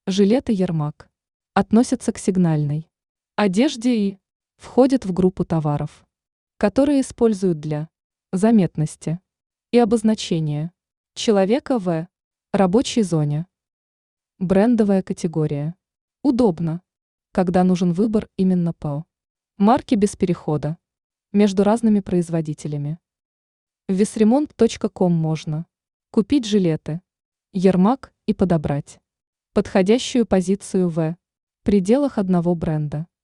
Жилеты Ермак относятся к сигнальной одежде и входят в группу товаров, которые используют для заметности и обозначения человека в рабочей зоне. Брендовая категория. Удобно, когда нужен выбор именно по марке без перехода между разными производителями. В весремонт.ком можно купить жилеты Ермак и подобрать подходящую позицию в пределах одного бренда.